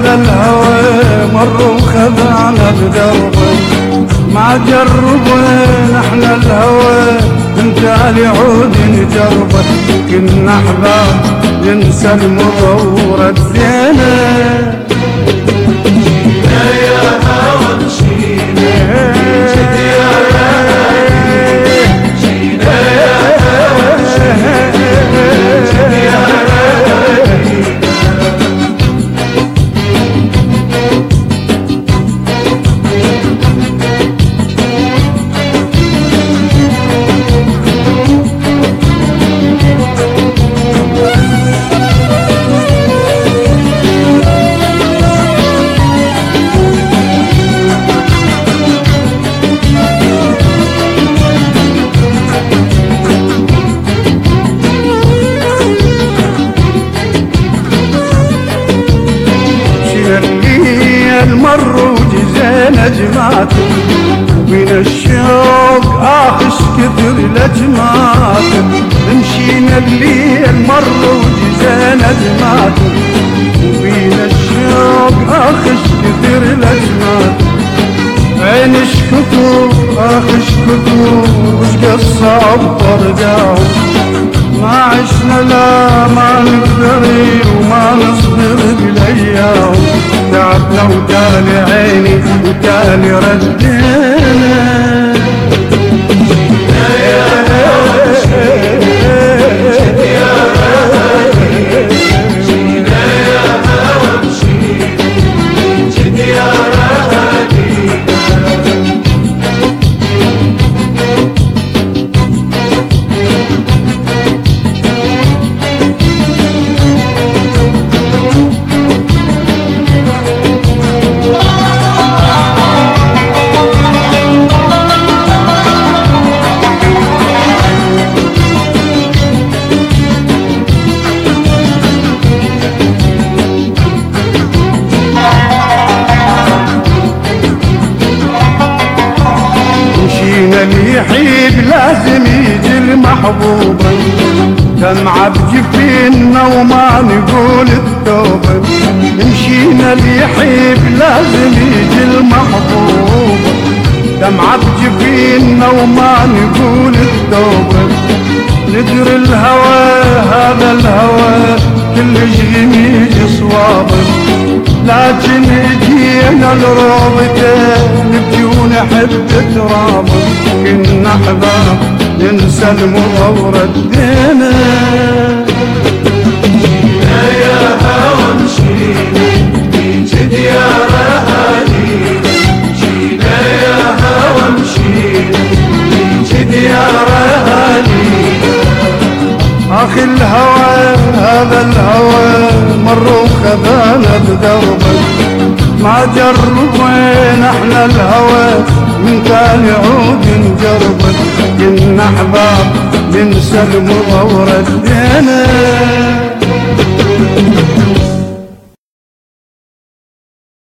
على الهوى مر وخذعنا بدربه، ما جربنا احنا الهوى من تالي عود نجربه، كنا احباب ننسى المغورة الزينة. المر وجزينا جماته من الشوق آخش كثر لجماته، مشينا الليل مر وجزينا جماته وبين الشوق آخش كثر لجماته، عين اشكتوا آخش كتوا وش قصة برجاهم، ما عشنا لا ما نقدر وما نصبر بالايام، تعبنا وتالي عيني وتالي ردينا. اللي يحيب لازم يجي المحبوب، دمعة بجفيننا وما نقول التوبة، مشينا اللي يحيب لازم يجي المحبوب، دمعة بجفيننا وما نقول التوبة، ندري الهوى هذا الهوى كل شي يجي صوابه، لكن اجينا لروضته نبكي ونحب ترابه، كنا احباب ننسى المغورة الدينا. جينا يا هوى مشينا من جد يا رهانينا، جينا يا هوى مشينا من جد يا رهانينا. اخي الهوى هذا الهوى مر وخذانا بدربه، ما جربنا احنا الهوى من تالي عود نجربه، كنا احباب ننسى المغورة الدينا.